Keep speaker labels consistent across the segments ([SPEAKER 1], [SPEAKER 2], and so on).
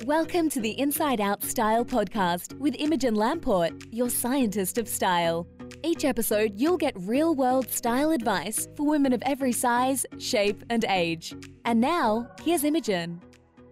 [SPEAKER 1] Welcome to the Inside Out Style podcast with Imogen Lamport, your scientist of style. Each episode, you'll get real-world style advice for women of every size, shape, and age. And now, here's Imogen.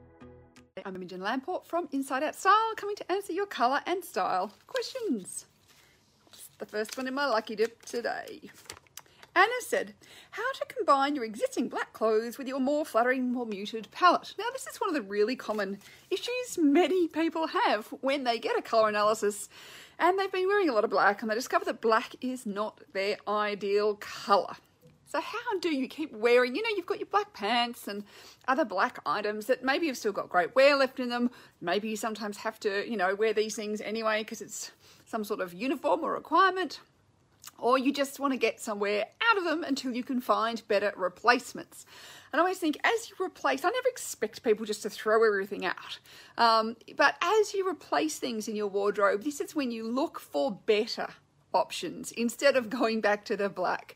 [SPEAKER 2] I'm Imogen Lamport from Inside Out Style, coming to answer your colour and style questions. What's the first one in my lucky dip today? Anna said, how to combine your existing black clothes with your more flattering, more muted palette. Now, this is one of the really common issues many people have when they get a colour analysis and they've been wearing a lot of black and they discover that black is not their ideal colour. So how do you keep wearing, you've got your black pants and other black items that maybe have still got great wear left in them. Maybe you sometimes have to, wear these things anyway because it's some sort of uniform or requirement. Or you just want to get somewhere out of them until you can find better replacements. And I always think as you replace, I never expect people just to throw everything out. But as you replace things in your wardrobe, this is when you look for better options instead of going back to the black.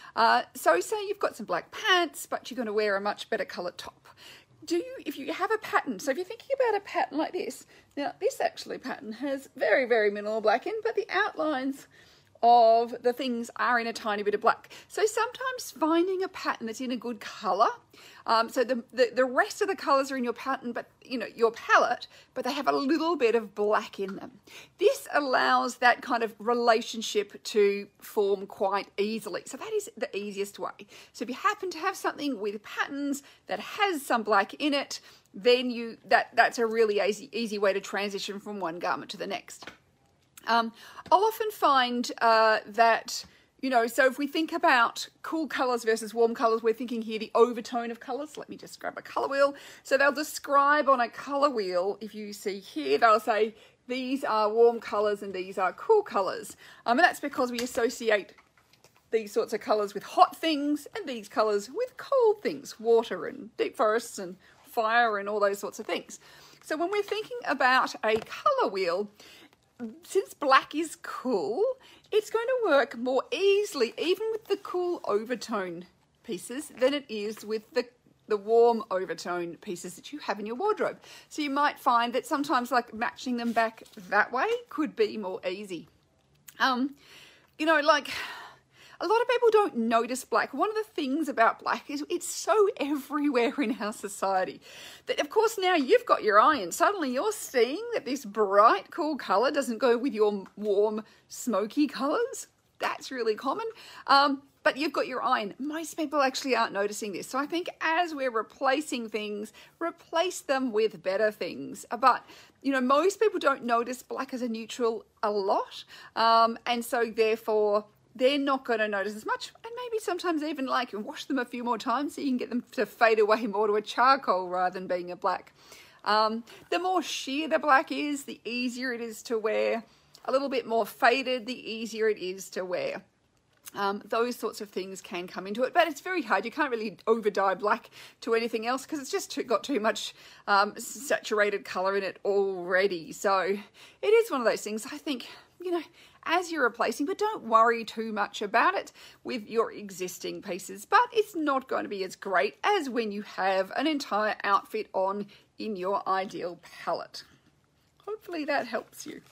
[SPEAKER 2] So say you've got some black pants, but you're going to wear a much better coloured top. If you have a pattern, so if you're thinking about a pattern like this, now this actually pattern has very, very minimal black in, but the outlines of the things are in a tiny bit of black. So sometimes finding a pattern that's in a good colour, so the rest of the colours are in your pattern, but your palette, but they have a little bit of black in them. This allows that kind of relationship to form quite easily. So that is the easiest way. So if you happen to have something with patterns that has some black in it, then that's a really easy way to transition from one garment to the next. I'll often find that, so if we think about cool colours versus warm colours, we're thinking here the overtone of colours. Let me just grab a colour wheel. So they'll describe on a colour wheel, if you see here, they'll say these are warm colours and these are cool colours. And that's because we associate these sorts of colours with hot things and these colours with cold things, water and deep forests and fire and all those sorts of things. So when we're thinking about a colour wheel, since black is cool, it's going to work more easily, even with the cool overtone pieces, than it is with the warm overtone pieces that you have in your wardrobe. So you might find that sometimes matching them back that way could be more easy. A lot of people don't notice black. One of the things about black is it's so everywhere in our society that, of course, now you've got your eye and suddenly you're seeing that this bright, cool colour doesn't go with your warm, smoky colours. That's really common. But you've got your eye and most people actually aren't noticing this. So I think as we're replacing things, replace them with better things. But, most people don't notice black as a neutral a lot. And so therefore, they're not going to notice as much, and maybe sometimes even wash them a few more times so you can get them to fade away more to a charcoal rather than being a black. The more sheer the black is, the easier it is to wear. A little bit more faded, the easier it is to wear. Those sorts of things can come into it, but it's very hard. You can't really over dye black to anything else because it's just got too much saturated colour in it already. So it is one of those things, I think, as you're replacing, but don't worry too much about it with your existing pieces. But it's not going to be as great as when you have an entire outfit on in your ideal palette. Hopefully that helps you.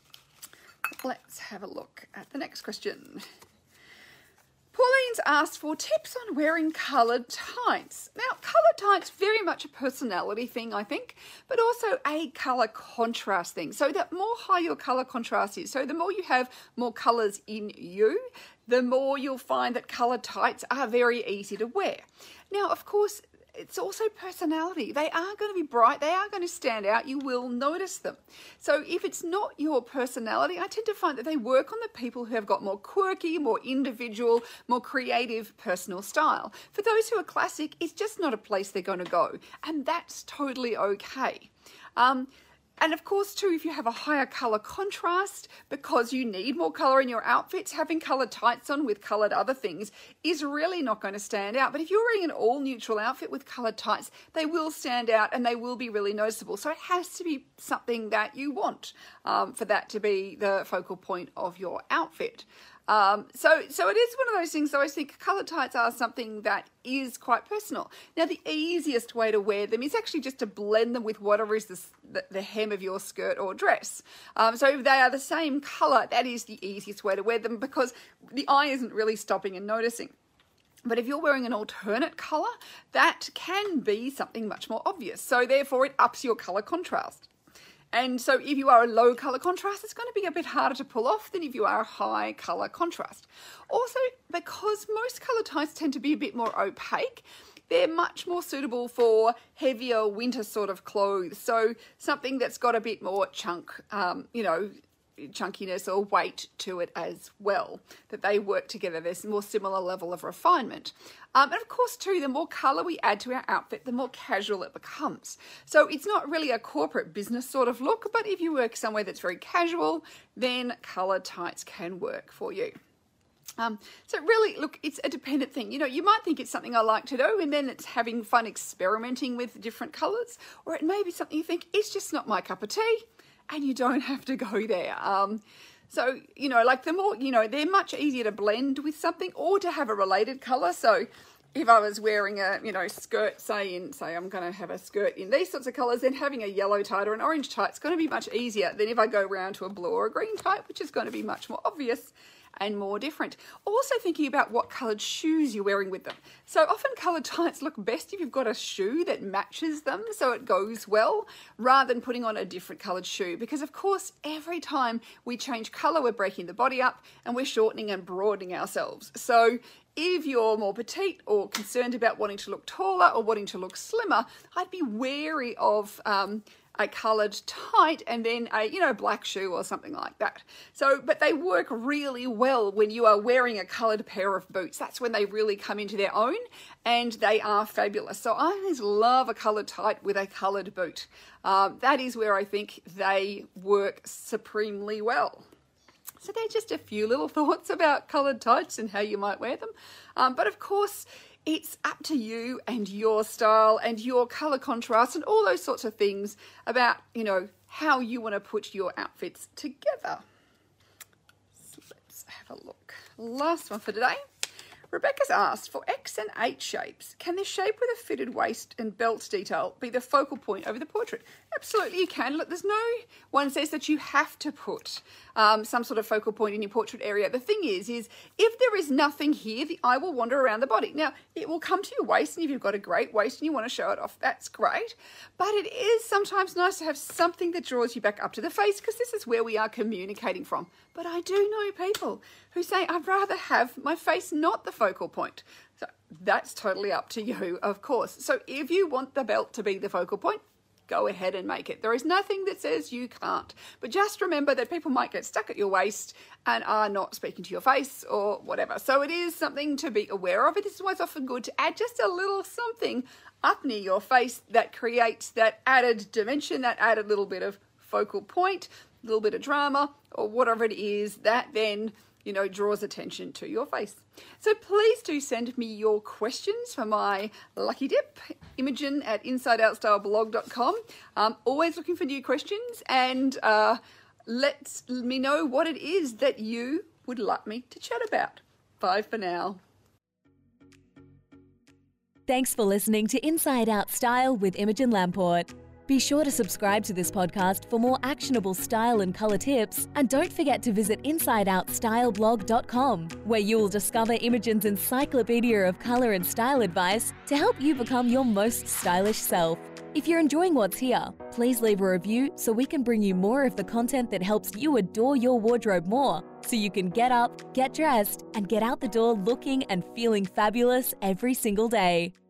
[SPEAKER 2] Let's have a look at the next question. Pauline's asked for tips on wearing coloured tights. Now, coloured tights, very much a personality thing, I think, but also a colour contrast thing. So the more high your colour contrast is, so the more you have more colours in you, the more you'll find that coloured tights are very easy to wear. Now, of course, it's also personality. They are going to be bright. They are going to stand out. You will notice them. So if it's not your personality, I tend to find that they work on the people who have got more quirky, more individual, more creative personal style. For those who are classic, it's just not a place they're going to go. And that's totally okay. And of course too, if you have a higher colour contrast, because you need more colour in your outfits, having coloured tights on with coloured other things is really not going to stand out. But if you're wearing an all neutral outfit with coloured tights, they will stand out and they will be really noticeable. So it has to be something that you want for that to be the focal point of your outfit. So it is one of those things. So I think coloured tights are something that is quite personal. Now, the easiest way to wear them is actually just to blend them with whatever is the hem of your skirt or dress. So if they are the same colour, that is the easiest way to wear them because the eye isn't really stopping and noticing. But if you're wearing an alternate colour, that can be something much more obvious. So therefore, it ups your colour contrast. And so if you are a low colour contrast, it's going to be a bit harder to pull off than if you are a high colour contrast. Also, because most colour tights tend to be a bit more opaque, they're much more suitable for heavier winter sort of clothes. So something that's got a bit more chunkiness or weight to it as well, that they work together. There's a more similar level of refinement. And of course too, the more colour we add to our outfit, the more casual it becomes. So it's not really a corporate business sort of look, but if you work somewhere that's very casual, then coloured tights can work for you. So really, look, it's a dependent thing. You might think it's something I like to do, and then it's having fun experimenting with different colours, or it may be something you think, it's just not my cup of tea, and you don't have to go there. So, like the more, they're much easier to blend with something or to have a related colour. So if I was wearing a, skirt, say I'm going to have a skirt in these sorts of colours, then having a yellow tight or an orange tight is going to be much easier than if I go around to a blue or a green tight, which is going to be much more obvious and more different. Also thinking about what coloured shoes you're wearing with them. So often coloured tights look best if you've got a shoe that matches them so it goes well, rather than putting on a different coloured shoe. Because of course, every time we change colour, we're breaking the body up and we're shortening and broadening ourselves. So if you're more petite or concerned about wanting to look taller or wanting to look slimmer, I'd be wary of a coloured tight and then a black shoe or something like that. So, but they work really well when you are wearing a coloured pair of boots. That's when they really come into their own, and they are fabulous. So I always love a coloured tight with a coloured boot. That is where I think they work supremely well. So they're just a few little thoughts about coloured tights and how you might wear them. But of course, it's up to you and your style and your colour contrast and all those sorts of things about, how you want to put your outfits together. So let's have a look. Last one for today. Rebecca's asked, for X and H shapes, can the shape with a fitted waist and belt detail be the focal point over the portrait? Absolutely you can. Look, there's no one says that you have to put some sort of focal point in your portrait area. The thing is if there is nothing here, the eye will wander around the body. Now, it will come to your waist, and if you've got a great waist and you want to show it off, that's great. But it is sometimes nice to have something that draws you back up to the face, because this is where we are communicating from. But I do know people who say, I'd rather have my face not the focal point. So that's totally up to you, of course. So if you want the belt to be the focal point, go ahead and make it. There is nothing that says you can't. But just remember that people might get stuck at your waist and are not speaking to your face or whatever. So it is something to be aware of. It is always often good to add just a little something up near your face that creates that added dimension, that added little bit of focal point, a little bit of drama, or whatever it is that then draws attention to your face. So please do send me your questions for my lucky dip, Imogen at InsideOutStyleBlog.com. I'm always looking for new questions, and let me know what it is that you would like me to chat about. Bye for now.
[SPEAKER 1] Thanks for listening to Inside Out Style with Imogen Lamport. Be sure to subscribe to this podcast for more actionable style and colour tips, and don't forget to visit InsideOutStyleBlog.com, where you will discover Imogen's encyclopedia of colour and style advice to help you become your most stylish self. If you're enjoying what's here, please leave a review so we can bring you more of the content that helps you adore your wardrobe more, so you can get up, get dressed, and get out the door looking and feeling fabulous every single day.